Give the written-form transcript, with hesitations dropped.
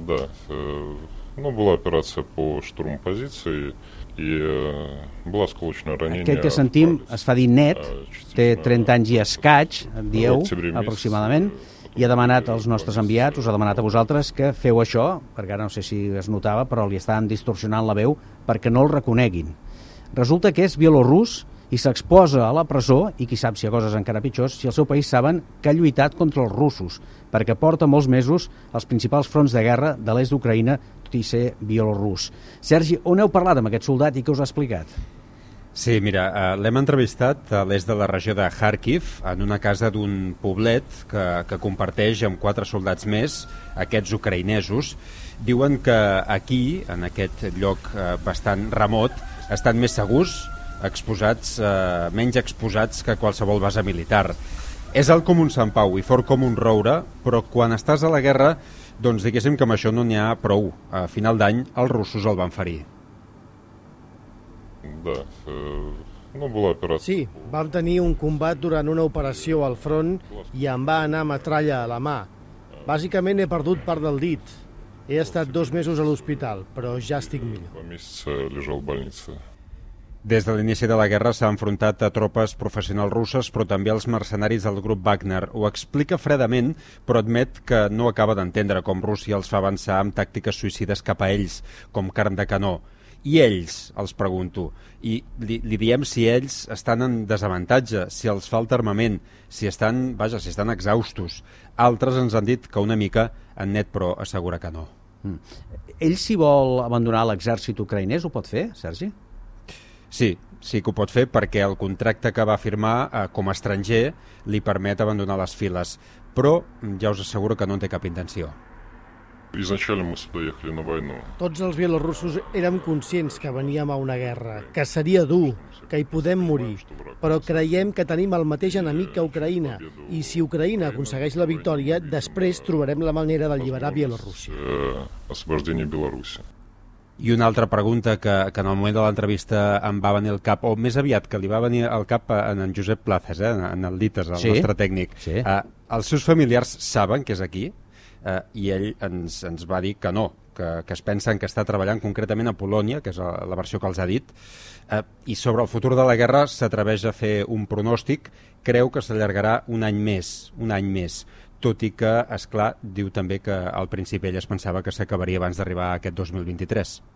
Да, была операция по штурму позиции и было осколочное ранение. Aquell que sentim es fa dir net, té 30 anys i escaig, dieu, aproximadament, i ha demanat als nostres enviats, us ha demanat a vosaltres que feu això, perquè ara no sé si es notava, però li estaven distorsionant la veu perquè no el reconeguin. Resulta que és bielorrus i s'exposa a la presó, i qui sap si hi ha coses encara pitjors, si al seu país saben que ha lluitat contra els russos, perquè porta molts mesos als principals fronts de guerra de l'est d'Ucraïna, tot i ser bielorrus. Sergi, on heu parlat amb aquest soldat i què us ha explicat? Sí, mira, l'hem entrevistat a l'est de la regió de Kharkiv, en una casa d'un poblet que comparteix amb 4 soldats més, aquests ucraïnesos. Diuen que aquí, en aquest lloc bastant remot, estan més segurs, menys exposats que qualsevol base militar. És alt com un Sant Pau i fort com un roure, però quan estàs a la guerra, doncs diguéssim que amb això no n'hi ha prou. A final d'any els russos el van ferir. Sí, vam tenir un combat durant una operació al front i em va anar metralla a la mà. Bàsicament he perdut part del dit. He estat 2 mesos a l'hospital, però ja estic millor. Des de l'inici de la guerra s'ha enfrontat a tropes professionals russes, però també als mercenaris del grup Wagner. Ho explica fredament, però admet que no acaba d'entendre com Rússia els fa avançar amb tàctiques suïcides cap a ells, com carn de canó. I ells, els pregunto, i li diem si ells estan en desavantatge, si els falta armament, si estan exhaustos. Altres ens han dit que una mica en net, però assegura que no. Ell, si vol abandonar l'exèrcit ucraïnès, ho pot fer, Sergi? Sí que ho pot fer perquè el contracte que va firmar com a estranger li permet abandonar les files, però ja us asseguro que no en té cap intenció. Tots els bielorussos érem conscients que veníem a una guerra, que seria dur, que hi podem morir, però creiem que tenim el mateix enemic que Ucraïna, i si Ucraïna aconsegueix la victòria, després trobarem la manera d'alliberar Bielorússia. I una altra pregunta que en el moment de l'entrevista em va venir al cap, o més aviat que li va venir al cap en Josep Plazas, en el Dites, el nostre tècnic. Sí. Els seus familiars saben que és aquí? I ell ens va dir que no, que es pensen que està treballant concretament a Polònia, que és la versió que els ha dit, i sobre el futur de la guerra s'atreveix a fer un pronòstic, creu que s'allargarà un any més, tot i que, esclar, diu també que al principi ell es pensava que s'acabaria abans d'arribar a aquest 2023.